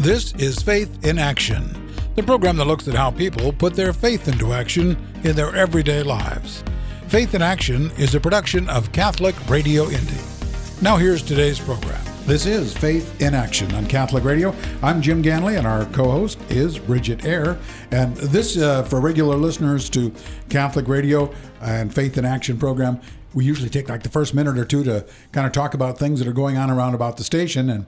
This is Faith in Action, the program that looks at how people put their faith into action in their everyday lives. Faith in Action is a production of Catholic Radio Indy. Now here's today's program. This is Faith in Action on Catholic Radio. I'm Jim Ganley, and our co-host is Bridget Eyre. And this, for regular listeners to Catholic Radio and Faith in Action program, we usually take like the first minute or two to kind of talk about things that are going on around about the station. And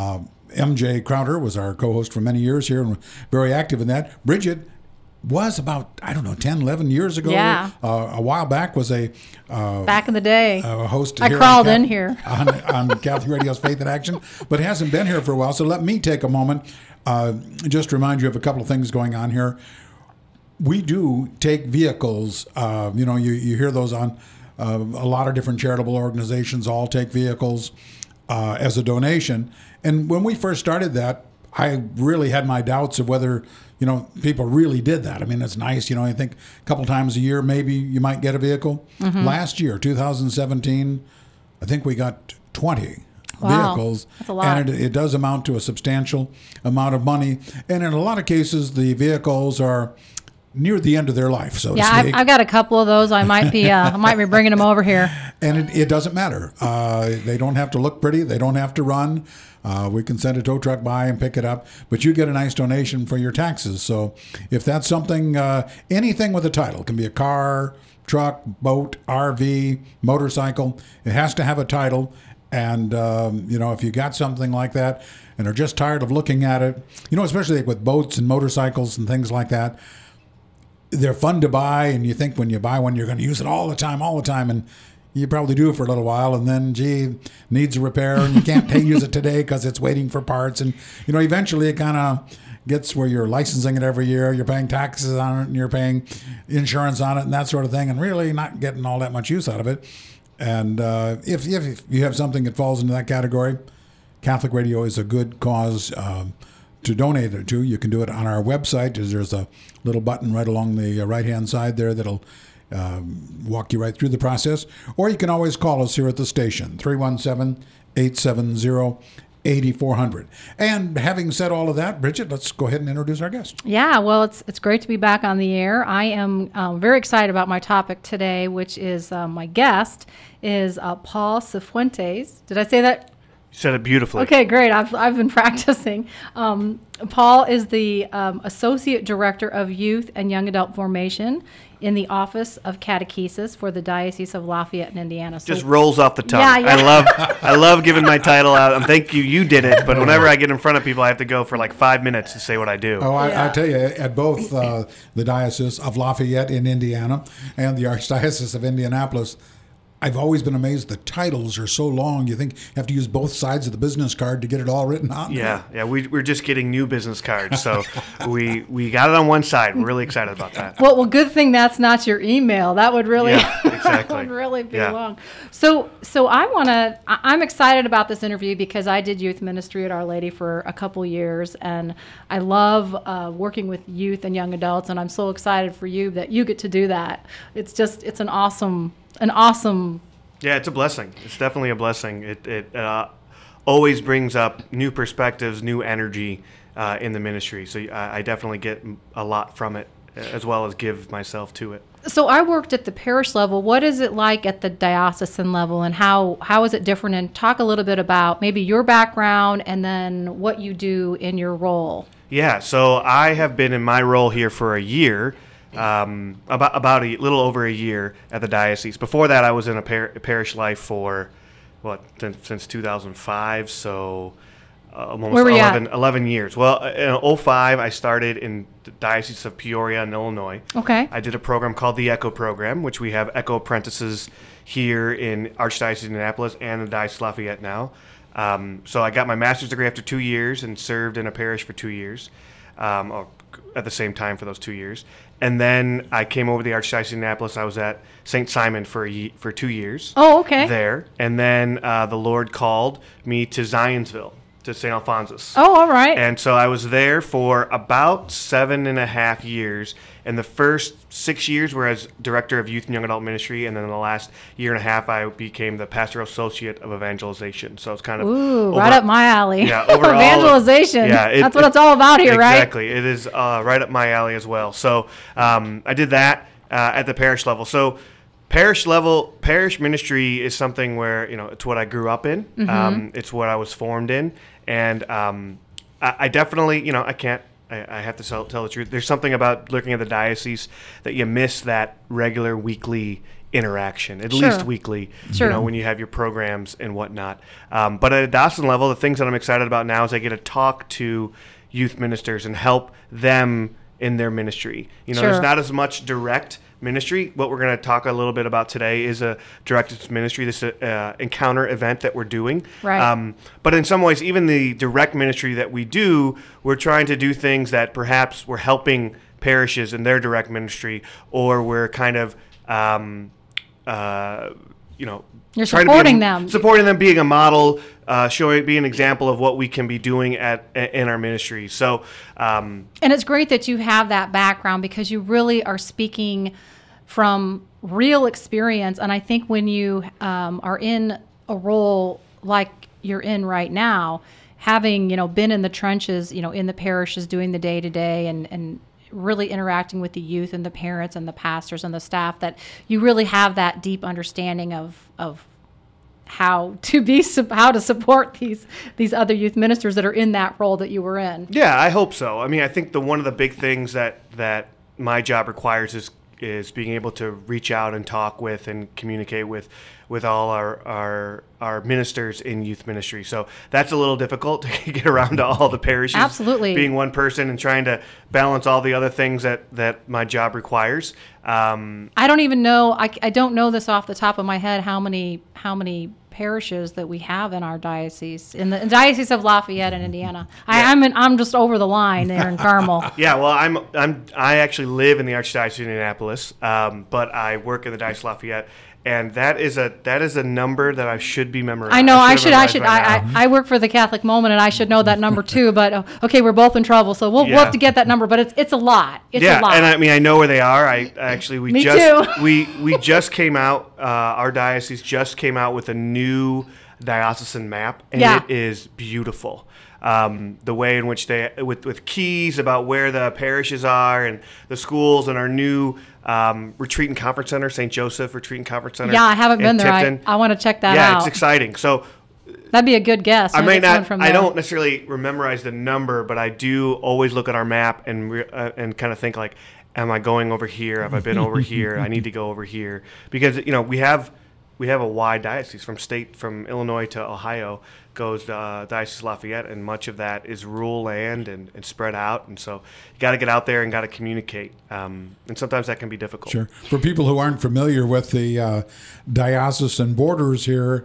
MJ Crowder was our co-host for many years here and very active in that. Bridget was about, 10, 11 years ago. Yeah. A while back was a... back in the day. A host I here crawled in here. on Catholic Radio's Faith in Action, but hasn't been here for a while. So let me take a moment, just to remind you of a couple of things going on here. We do take vehicles. You hear those on a lot of different charitable organizations all take vehicles as a donation. And when we first started that, I really had my doubts of whether, people really did that. I mean, it's nice, I think a couple times a year, maybe you might get a vehicle. Mm-hmm. Last year, 2017, I think we got 20 vehicles. That's a lot. And it does amount to a substantial amount of money. And in a lot of cases, the vehicles are near the end of their life, so to speak. I've got a couple of those. I might be bringing them over here. And it doesn't matter. They don't have to look pretty. They don't have to run. We can send a tow truck by and pick it up, but you get a nice donation for your taxes. So if that's something, anything with a title, it can be a car, truck, boat, RV, motorcycle, it has to have a title. And, if you got something like that and are just tired of looking at it, especially like with boats and motorcycles and things like that, they're fun to buy, and you think when you buy one, you're going to use it all the time, and you probably do it for a little while, and then, needs a repair, and you can't use it today because it's waiting for parts, and, eventually it kind of gets where you're licensing it every year, you're paying taxes on it, and you're paying insurance on it, and that sort of thing, and really not getting all that much use out of it. And if you have something that falls into that category, Catholic Radio is a good cause to donate it to. You can do it on our website. There's a little button right along the right-hand side there that'll walk you right through the process. Or you can always call us here at the station, 317-870-8400. And having said all of that, Bridget, let's go ahead and introduce our guest. Yeah, well, it's great to be back on the air. I am very excited about my topic today, which is my guest is Paul Cifuentes. Did I say that? You said it beautifully. Okay, great. I've been practicing. Paul is the Associate Director of Youth and Young Adult Formation in the Office of Catechesis for the Diocese of Lafayette in Indiana. Just rolls off the tongue. Yeah. I love giving my title out. And thank you. You did it. But whenever I get in front of people, I have to go for like 5 minutes to say what I do. Oh, I tell you, at both the Diocese of Lafayette in Indiana and the Archdiocese of Indianapolis, I've always been amazed the titles are so long. You think you have to use both sides of the business card to get it all written out? Yeah. We're just getting new business cards. So we got it on one side. We're really excited about that. Well, good thing that's not your email. That would really, that would really be long. So I'm excited about this interview because I did youth ministry at Our Lady for a couple years, and I love working with youth and young adults, and I'm so excited for you that you get to do that. It's an awesome. Yeah, it's a blessing. It's definitely a blessing. It always brings up new perspectives, new energy in the ministry. So I definitely get a lot from it, as well as give myself to it. So I worked at the parish level. What is it like at the diocesan level, and how is it different? And talk a little bit about maybe your background and then what you do in your role. Yeah, so I have been in my role here for a year. About a little over a year at the diocese. Before that, I was in a parish life for since 2005, so almost 11 years. Well, in 2005, I started in the Diocese of Peoria in Illinois. Okay. I did a program called the ECHO program, which we have ECHO apprentices here in Archdiocese of Indianapolis and the Diocese of Lafayette now. So I got my master's degree after 2 years and served in a parish for 2 years, or at the same time for those 2 years. And then I came over to the Archdiocese of Indianapolis. I was at St. Simon for 2 years. Oh, okay. There. And then the Lord called me to Zionsville to St. Alphonsus. Oh, all right. And so I was there for about 7.5 years. And the first 6 years were as director of youth and young adult ministry, and then in the last year and a half, I became the pastoral associate of evangelization. So it's kind of right up my alley. Yeah, overall, evangelization. Yeah, that's what it's all about here, right? Exactly. It is right up my alley as well. So I did that at the parish level. So parish ministry is something where it's what I grew up in. It's what I was formed in, and I definitely I have to tell the truth. There's something about looking at the diocese that you miss that regular weekly interaction, at least weekly, when you have your programs and whatnot. But at a diocesan level, the things that I'm excited about now is I get to talk to youth ministers and help them in their ministry. There's not as much direct ministry. What we're going to talk a little bit about today is a direct ministry, this encounter event that we're doing. Right. But in some ways, even the direct ministry that we do, we're trying to do things that perhaps we're helping parishes in their direct ministry, or we're kind of, you're supporting them. Supporting them, being a model, being an example of what we can be doing in our ministry. So, and it's great that you have that background, because you really are speaking from real experience. And I think when you are in a role like you're in right now, having been in the trenches, in the parishes, doing the day-to-day, and really interacting with the youth and the parents and the pastors and the staff, that you really have that deep understanding of how to support these other youth ministers that are in that role that you were in. Yeah, I hope so. I mean, I think one of the big things that my job requires is being able to reach out and talk with and communicate with all our ministers in youth ministry. So that's a little difficult to get around to all the parishes. Absolutely. Being one person and trying to balance all the other things that my job requires. I don't even know. I don't know this off the top of my head how many parishes that we have in our diocese, in the Diocese of Lafayette in Indiana. Yeah. I'm just over the line there in Carmel. Yeah, well, I actually live in the Archdiocese of Indianapolis, but I work in the Diocese of Lafayette. And that is a number that I should be memorizing. I know I should. I work for the Catholic Moment, and I should know that number too. But okay, we're both in trouble, so we'll have to get that number. But it's a lot. It's a lot. And I mean, I know where they are. Me too. we just came out. Our diocese just came out with a new diocesan map, and it is beautiful. The way in which they with keys about where the parishes are and the schools, and our new retreat and conference center, St. Joseph Retreat and Conference Center. Yeah, I haven't been there. I want to check that out. Yeah, it's exciting. So that'd be a good guess. I don't necessarily memorize the number, but I do always look at our map and kind of think like, am I going over here? Have I been over here? I need to go over here, because we have a wide diocese from Illinois to Ohio. Goes Diocese of Lafayette, and much of that is rural land and spread out, and so you got to get out there and got to communicate, and sometimes that can be difficult. Sure. For people who aren't familiar with the diocesan borders here,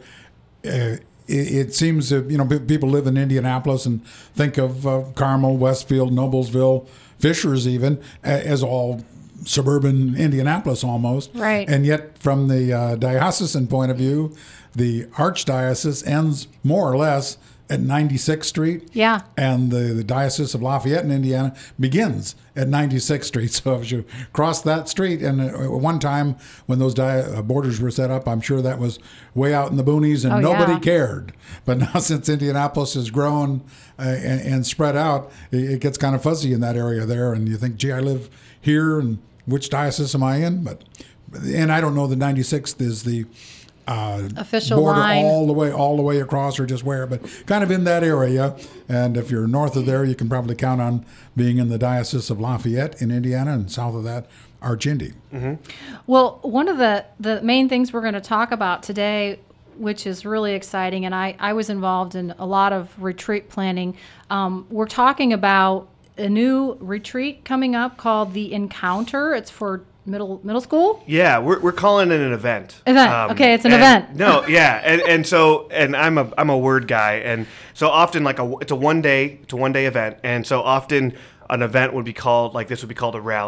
it seems that people live in Indianapolis and think of Carmel, Westfield, Noblesville, Fishers even as all suburban Indianapolis almost. Right. And yet from the diocesan point of view, the Archdiocese ends more or less at 96th Street. Yeah. And the Diocese of Lafayette in Indiana begins at 96th Street. So if you cross that street, and at one time when those borders were set up, I'm sure that was way out in the boonies and nobody cared. But now since Indianapolis has grown and spread out, it gets kind of fuzzy in that area there. And you think, gee, I live here, and which diocese am I in? And I don't know the 96th is the official border line all the way across, or just where, but kind of in that area. And if you're north of there, you can probably count on being in the Diocese of Lafayette in Indiana, and south of that, Arch-Indy. Mm-hmm. Well, one of the main things we're going to talk about today, which is really exciting, and I was involved in a lot of retreat planning. We're talking about a new retreat coming up called the Encounter. It's for middle school. Yeah, we're calling it an event. Okay, it's an event. No, yeah, and I'm a word guy, and so often it's a one day event, and so often an event would be called a rally.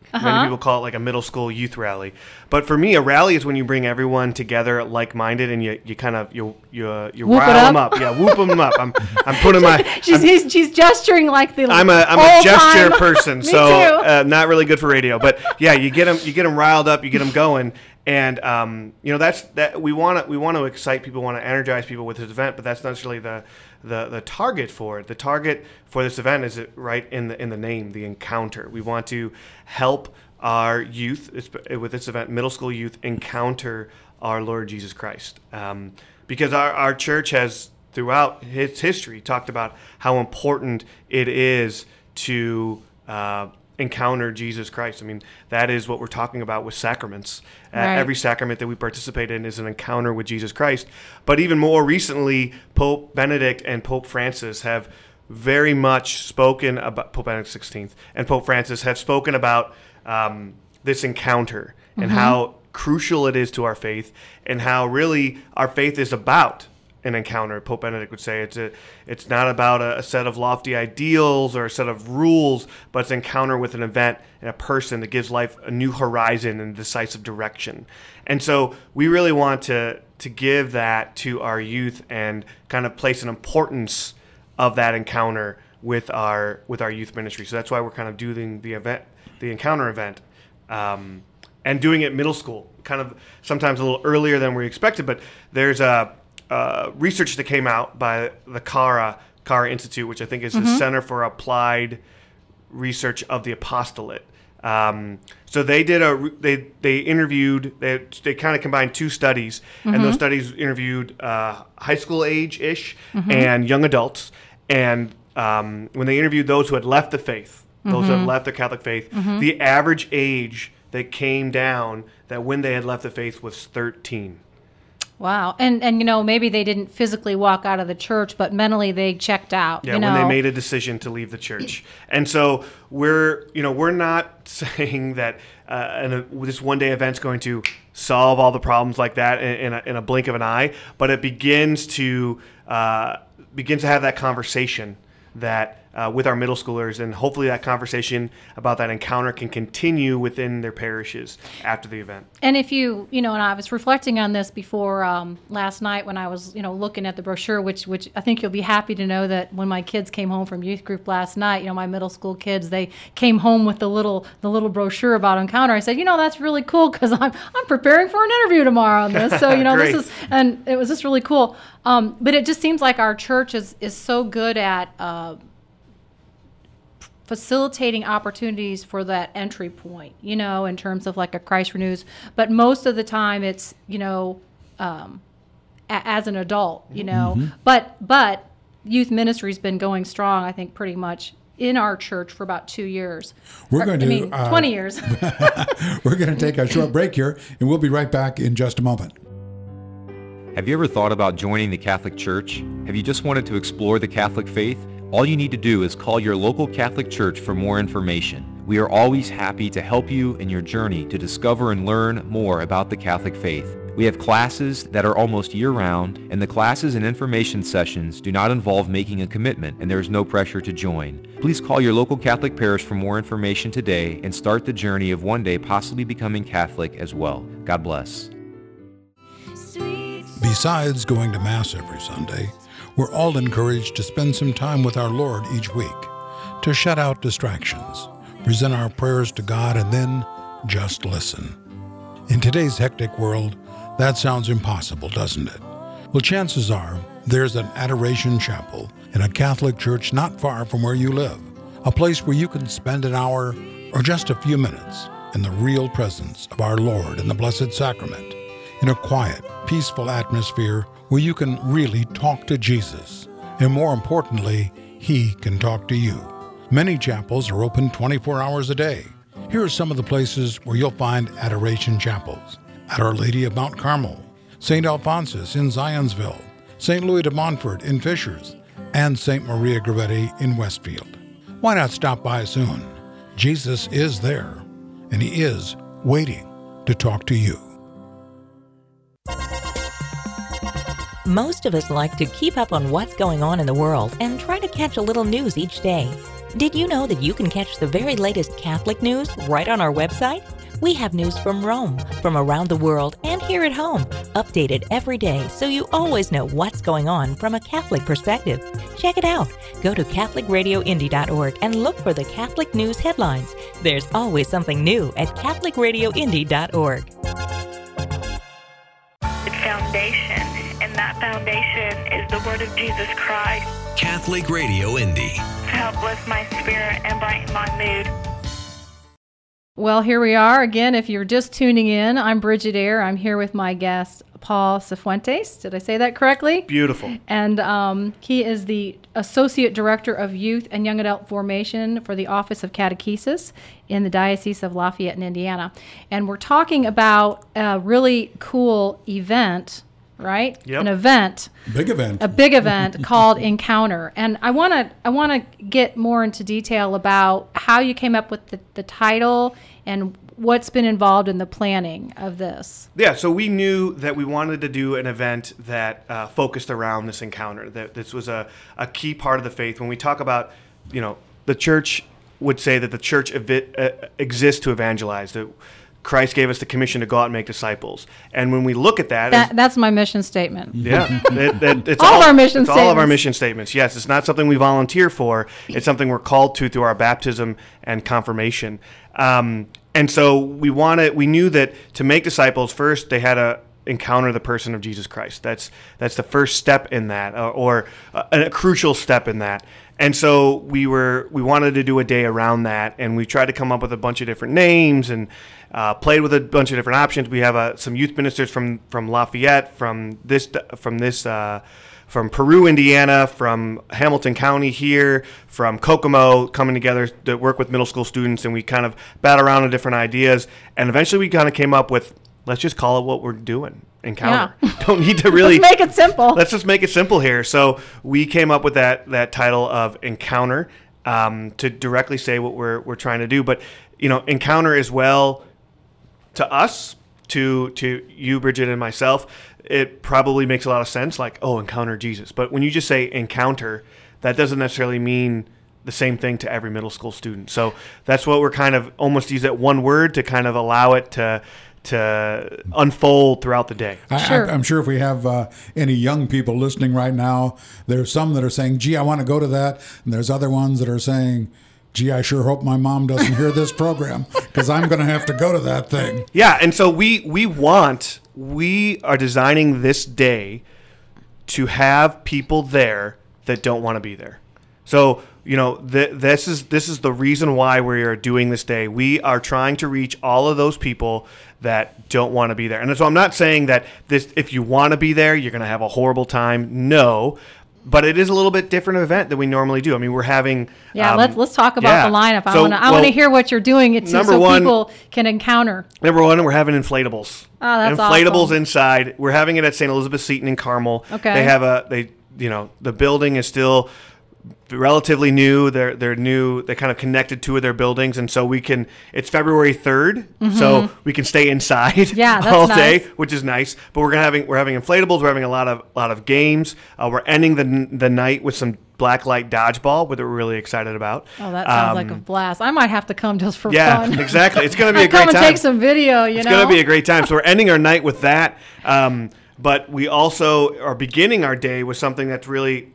Many people call it like a middle school youth rally. But for me, a rally is when you bring everyone together like-minded and you kind of you rile them up. Yeah, whoop them up. I'm putting my... She's gesturing like the I'm a gesture person, so not really good for radio. But yeah, you get them riled up, you get them going. And that's we want to excite people, want to energize people with this event, but that's not necessarily the target for it. The target for this event is right in the name, the encounter. We want to help our youth with this event, middle school youth, encounter our Lord Jesus Christ, because our church has throughout its history talked about how important it is to encounter Jesus Christ. I mean, that is what we're talking about with sacraments. Right. Every sacrament that we participate in is an encounter with Jesus Christ. But even more recently, Pope Benedict and Pope Francis have very much spoken about, Pope Benedict XVI and Pope Francis have spoken about this encounter and how crucial it is to our faith, and how really our faith is about an encounter. Pope Benedict would say it's not about a set of lofty ideals or a set of rules, but it's an encounter with an event and a person that gives life a new horizon and decisive direction. And so we really want to give that to our youth and kind of place an importance of that encounter with our youth ministry. So that's why we're kind of doing the encounter event, and doing it middle school, kind of sometimes a little earlier than we expected. But there's research that came out by the Cara Institute, which I think is the Center for Applied Research of the Apostolate. So they did they kind of combined two studies, and those studies interviewed high school age-ish and young adults. And when they interviewed those who had left the faith, those who had left their Catholic faith, the average age that came down that when they had left the faith was 13. Wow. And maybe they didn't physically walk out of the church, but mentally they checked out. Yeah, when they made a decision to leave the church. And so we're not saying that this one-day event's going to solve all the problems like that in a blink of an eye, but it begins to have that conversation that with our middle schoolers, and hopefully that conversation about that encounter can continue within their parishes after the event. And if and I was reflecting on this before last night when I was, looking at the brochure, which I think you'll be happy to know that when my kids came home from youth group last night, my middle school kids, they came home with the little brochure about encounter. I said, that's really cool because I'm preparing for an interview tomorrow on this. So, and it was just really cool. But it just seems like our church is so good at facilitating opportunities for that entry point, in terms of like a Christ Renews. But most of the time it's, as an adult, But youth ministry's been going strong, I think, pretty much in our church for about 2 years. 20 years. We're going to take a short break here, and we'll be right back in just a moment. Have you ever thought about joining the Catholic Church? Have you just wanted to explore the Catholic faith? All you need to do is call your local Catholic church for more information. We are always happy to help you in your journey to discover and learn more about the Catholic faith. We have classes that are almost year-round, and the classes and information sessions do not involve making a commitment, and there is no pressure to join. Please call your local Catholic parish for more information today and start the journey of one day possibly becoming Catholic as well. God bless. Besides going to Mass every Sunday, we're all encouraged to spend some time with our Lord each week, to shut out distractions, present our prayers to God, and then just listen. In today's hectic world, that sounds impossible, doesn't it? Well, chances are there's an adoration chapel in a Catholic church not far from where you live, a place where you can spend an hour or just a few minutes in the real presence of our Lord in the Blessed Sacrament, in a quiet, peaceful atmosphere where you can really talk to Jesus, and more importantly, He can talk to you. Many chapels are open 24 hours a day. Here are some of the places where you'll find adoration chapels: at Our Lady of Mount Carmel, St. Alphonsus in Zionsville, St. Louis de Montfort in Fishers, and St. Maria Goretti in Westfield. Why not stop by soon? Jesus is there, and He is waiting to talk to you. Most of us like to keep up on what's going on in the world and try to catch a little news each day. Did you know that you can catch the very latest Catholic news right on our website? We have news from Rome, from around the world, and here at home, updated every day so you always know what's going on from a Catholic perspective. Check it out. Go to CatholicRadioIndy.org and look for the Catholic news headlines. There's always something new at CatholicRadioIndy.org. Foundation, and that foundation is the Word of Jesus Christ. Catholic Radio Indy. To help lift my spirit and brighten my mood. Well, here we are again. If you're just tuning in, I'm Bridget Eyre. I'm here with my guest, Paul Cifuentes. Did I say that correctly? Beautiful. And he is the Associate Director of Youth and Young Adult Formation for the Office of Catechesis in the Diocese of Lafayette in Indiana. And we're talking about a really cool event, right? Yep. An event. Big event. A big event called Encounter. And I want to get more into detail about how you came up with the title and what's been involved in the planning of this. Yeah, so we knew that we wanted to do an event that focused around this encounter, that this was a key part of the faith. When we talk about, the church would say that the church exists to evangelize, that Christ gave us the commission to go out and make disciples. And when we look at that's my mission statement. Yeah. It's all of our mission statements. All of our mission statements. Yes, it's not something we volunteer for. It's something we're called to through our baptism and confirmation. And so we knew that to make disciples, first they had to encounter the person of Jesus Christ. That's the first step in that, or a crucial step in that. And so we wanted to do a day around that, and we tried to come up with a bunch of different names and played with a bunch of different options. We have some youth ministers from Lafayette, from Peru, Indiana, from Hamilton County here, from Kokomo, coming together to work with middle school students, and we kind of bat around on different ideas, and eventually we kind of came up with, let's just call it what we're doing, Encounter. Yeah. Don't need to really... Let's make it simple. Let's just make it simple here. So we came up with that title of Encounter to directly say what we're trying to do, but Encounter as well to us, to you, Bridget, and myself, it probably makes a lot of sense, like, encounter Jesus. But when you just say encounter, that doesn't necessarily mean the same thing to every middle school student. So that's what we're kind of almost use that one word to kind of allow it to unfold throughout the day. I'm sure if we have any young people listening right now, there's some that are saying, gee, I want to go to that. And there's other ones that are saying, gee, I sure hope my mom doesn't hear this program because I'm going to have to go to that thing. Yeah, and so we are designing this day to have people there that don't want to be there. So, this is the reason why we are doing this day. We are trying to reach all of those people that don't want to be there. And so I'm not saying that if you want to be there, you're going to have a horrible time. No. But it is a little bit different event than we normally do. I mean, we're having... Yeah, let's talk about the lineup. I want to hear what you're doing so people can encounter. Number one, we're having inflatables. Oh, that's inflatables awesome. Inside. We're having it at St. Elizabeth Seton in Carmel. Okay. They have the building is still relatively new. They're new. They kind of connected two of their buildings, and so it's February 3rd, so we can stay inside all day, which is nice. But we're having inflatables. We're having a lot of games. We're ending the night with some blacklight dodgeball, which we're really excited about. Oh, that sounds like a blast. I might have to come just for fun. Yeah, exactly. It's going to be a great time. Come and take some video, It's going to be a great time. So we're ending our night with that. But we also are beginning our day with something that's really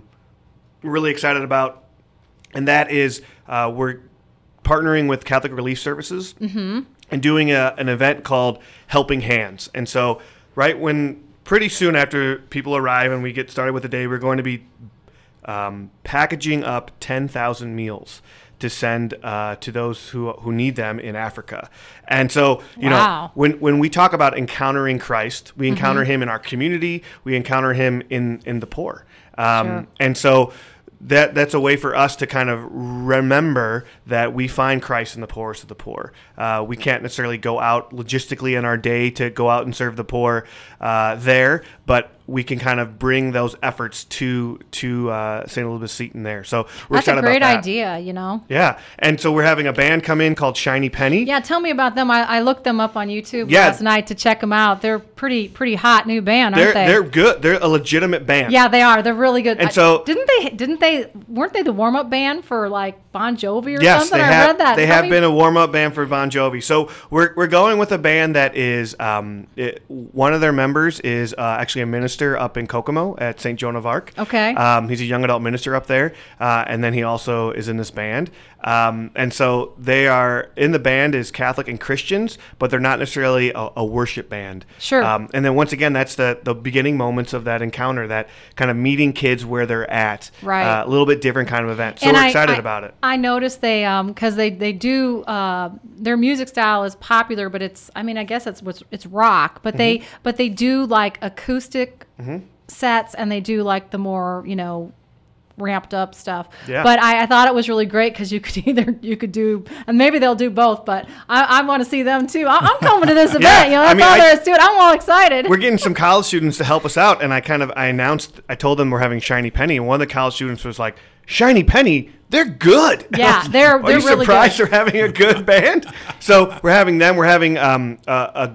excited about, and that is we're partnering with Catholic Relief Services and doing an event called Helping Hands. And so pretty soon after people arrive and we get started with the day, we're going to be packaging up 10,000 meals to send to those who need them in Africa. And so, when we talk about encountering Christ, we encounter him in our community, we encounter him in the poor. Sure. And so that's a way for us to kind of remember that we find Christ in the poorest of the poor. We can't necessarily go out logistically in our day to go out and serve the poor there, but we can kind of bring those efforts to St. Elizabeth Seton there. So we're excited about that. That's a great idea, Yeah, and so we're having a band come in called Shiny Penny. Yeah, tell me about them. I looked them up on YouTube last night to check them out. They're pretty hot new band, aren't they? They're good. They're a legitimate band. Yeah, they are. They're really good. And so weren't they the warm-up band for like Bon Jovi or something. I read that. They have been a warm-up band for Bon Jovi. So we're going with a band that is one of their members is actually a minister up in Kokomo at St. Joan of Arc. Okay. He's a young adult minister up there, and then he also is in this band. And so they are in the band is Catholic and Christians, but they're not necessarily a worship band. Sure. And then once again, that's the beginning moments of that encounter, that kind of meeting kids where they're at. Right. A little bit different kind of event. So we're excited about it. I noticed they because they do their music style is popular, but it's I guess it's rock, but they do like acoustic sets, and they do like the more ramped up stuff. Yeah. But I thought it was really great because you could do, and maybe they'll do both, but I want to see them too. I'm coming to this event. That's all there is to it. I'm all excited. We're getting some college students to help us out, and I told them we're having Shiny Penny, and one of the college students was like, Shiny Penny, they're good. Yeah, they're really good. Are you surprised they're having a good band? So we're having them. We're having a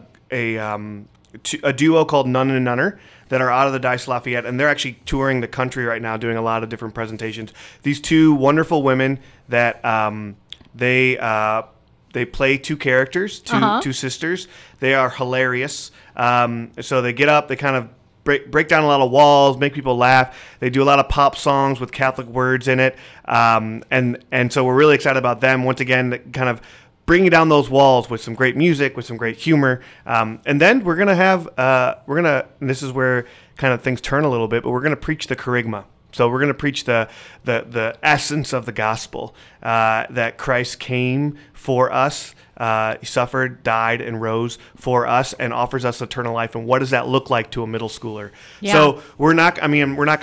duo called Nun and Nunner that are out of the Dice Lafayette, and they're actually touring the country right now, doing a lot of different presentations. These two wonderful women that they play two characters, two sisters. They are hilarious. So they get up, they kind of break down a lot of walls, make people laugh. They do a lot of pop songs with Catholic words in it, and so we're really excited about them. Once again, kind of bringing down those walls with some great music, with some great humor, and then we're gonna have and this is where kind of things turn a little bit, but we're gonna preach the kerygma. So we're going to preach the essence of the gospel, that Christ came for us, he suffered, died, and rose for us, and offers us eternal life. And what does that look like to a middle schooler? Yeah. So we're not going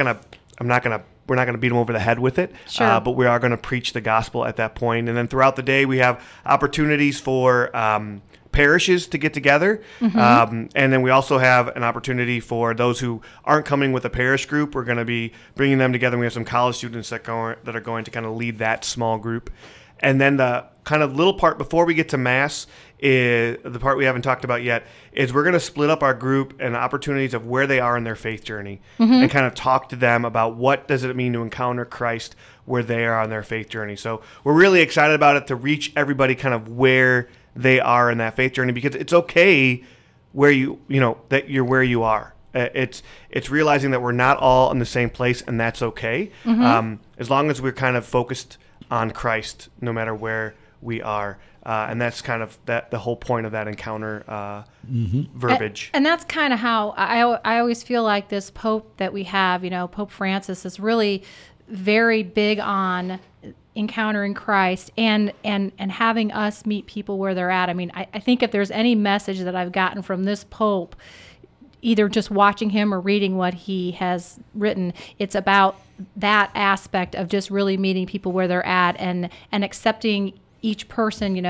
to beat them over the head with it, sure. But we are going to preach the gospel at that point. And then throughout the day, we have opportunities for parishes to get together, and then we also have an opportunity for those who aren't coming with a parish group. We're going to be bringing them together. We have some college students that are going to kind of lead that small group. And then the kind of little part before we get to Mass, is the part we haven't talked about yet, is we're going to split up our group and opportunities of where they are in their faith journey, and kind of talk to them about what does it mean to encounter Christ where they are on their faith journey. So we're really excited about it, to reach everybody kind of where they are in that faith journey, because it's okay where that you're where you are. It's realizing that we're not all in the same place, and that's okay. As long as we're kind of focused on Christ, no matter where we are. And that's kind of the whole point of that encounter verbiage. And that's kind of how I always feel like this Pope that we have, Pope Francis, is really very big on encountering Christ and having us meet people where they're at. I mean, I think if there's any message that I've gotten from this Pope, either just watching him or reading what he has written, it's about that aspect of just really meeting people where they're at and accepting each person,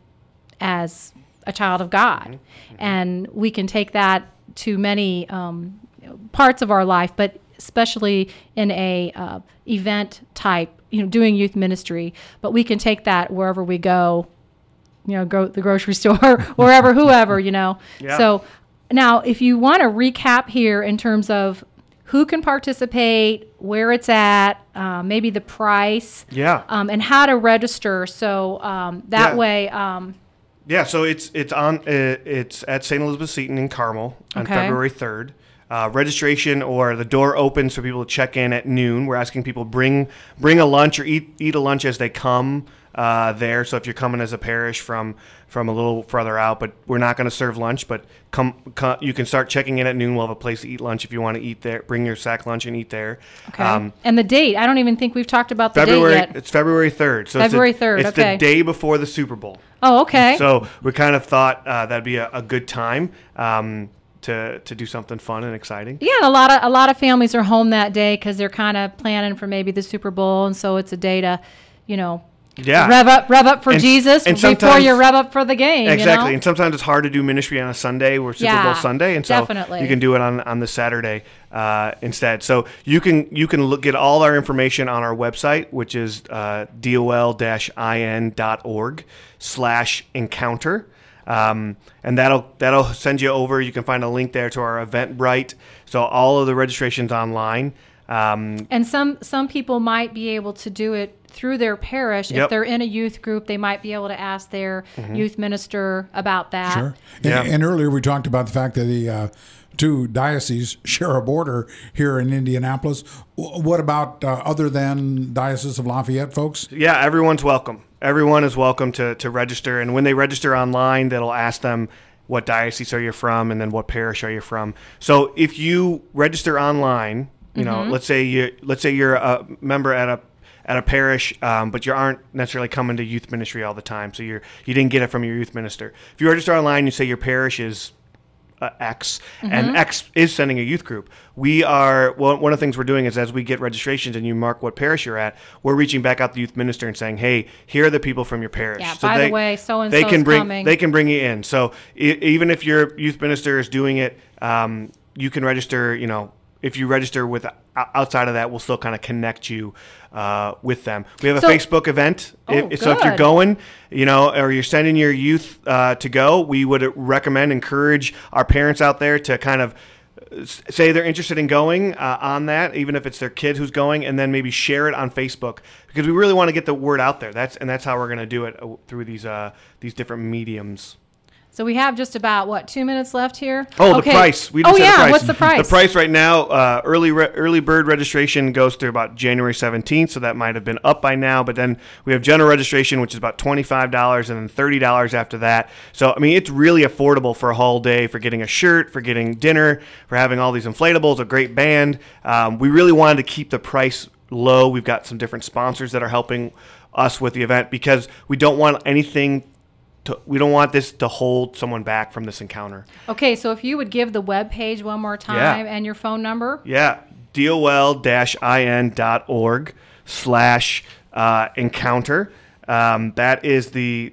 as a child of God. And we can take that to many parts of our life, but especially in a event type, doing youth ministry. But we can take that wherever we go, go to the grocery store, wherever, whoever, Yeah. So now, if you want to recap here in terms of who can participate, where it's at, maybe the price, and how to register. So that way. So it's at St. Elizabeth Seton in Carmel on February 3rd. Registration, or the door opens for people to check in at noon. We're asking people bring a lunch or eat a lunch as they come there. So if you're coming as a parish from a little further out, but we're not going to serve lunch, but come, you can start checking in at noon. We'll have a place to eat lunch if you want to eat there. Bring your sack lunch and eat there. Okay. And the date, I don't even think we've talked about the date yet. It's February 3rd. So February 3rd, It's the day before the Super Bowl. Oh, okay. So we kind of thought that'd be a good time to do something fun and exciting. Yeah, a lot of families are home that day because they're kind of planning for maybe the Super Bowl, and so it's a day to, rev up for Jesus before you rev up for the game. Exactly, and sometimes it's hard to do ministry on a Sunday or Super Bowl Sunday, and so definitely. You can do it on the Saturday instead. So you can get all our information on our website, which is dol-in.org/encounter. And that'll send you over. You can find a link there to our Eventbrite. So all of the registration's online. And some people might be able to do it through their parish. Yep. If they're in a youth group, they might be able to ask their youth minister about that. Sure. Yeah. And earlier we talked about the fact that the two dioceses share a border here in Indianapolis. What about other than Diocese of Lafayette, folks? Yeah, everyone's welcome. Everyone is welcome to register. And when they register online, that'll ask them what diocese are you from and then what parish are you from. So if you register online, you know, let's say you're a member at a parish, but you aren't necessarily coming to youth ministry all the time, so you didn't get it from your youth minister. If you register online, you say your parish is X, and X is sending a youth group. We are, well, one of the things we're doing is as we get registrations and you mark what parish you're at, we're reaching back out to the youth minister and saying, hey, here are the people from your parish. Yeah, so by the way, so-and-so is coming. They can bring you in. So even if your youth minister is doing it, you can register, you know, if you register with outside of that, we'll still kind of connect you with them. We have a Facebook event. So if you're going, you know, or you're sending your youth to go, we would encourage our parents out there to kind of say they're interested in going on that, even if it's their kid who's going, and then maybe share it on Facebook, because we really want to get the word out there. That's how we're going to do it through these different mediums. So we have just about, 2 minutes left here? Oh, okay. The price. We just said the price. What's the price? The price right now, early bird registration goes through about January 17th, so that might have been up by now. But then we have general registration, which is about $25, and then $30 after that. So, I mean, it's really affordable for a whole day, for getting a shirt, for getting dinner, for having all these inflatables, a great band. We really wanted to keep the price low. We've got some different sponsors that are helping us with the event, because we don't want we don't want this to hold someone back from this encounter. Okay, so if you would give the web page one more time and your phone number. Yeah, dealwell-in.org/encounter. That is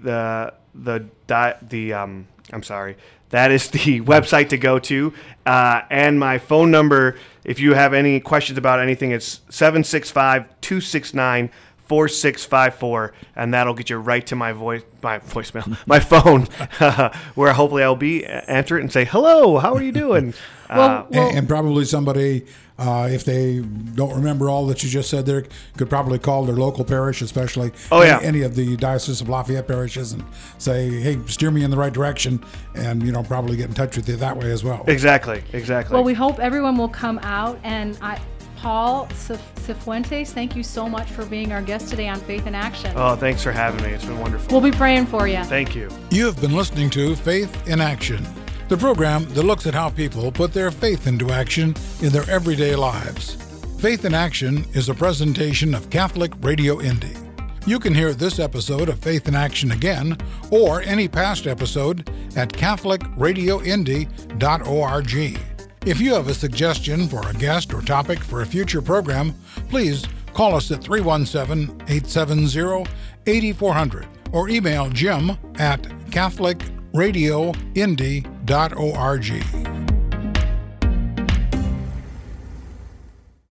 that is the website to go to. And my phone number, if you have any questions about anything, it's 765-269-4654, and that'll get you right to my voicemail, my phone, where hopefully I'll answer it and say, hello, how are you doing? And probably somebody, if they don't remember all that you just said there, could probably call their local parish, especially any of the Diocese of Lafayette parishes, and say, hey, steer me in the right direction, and, you know, probably get in touch with you that way as well. Exactly. Well, we hope everyone will come out, and Paul Cifuentes, thank you so much for being our guest today on Faith in Action. Oh, thanks for having me. It's been wonderful. We'll be praying for you. Thank you. You have been listening to Faith in Action, the program that looks at how people put their faith into action in their everyday lives. Faith in Action is a presentation of Catholic Radio Indy. You can hear this episode of Faith in Action again, or any past episode, at catholicradioindy.org. If you have a suggestion for a guest or topic for a future program, please call us at 317-870-8400 or email Jim at catholicradioindy.org.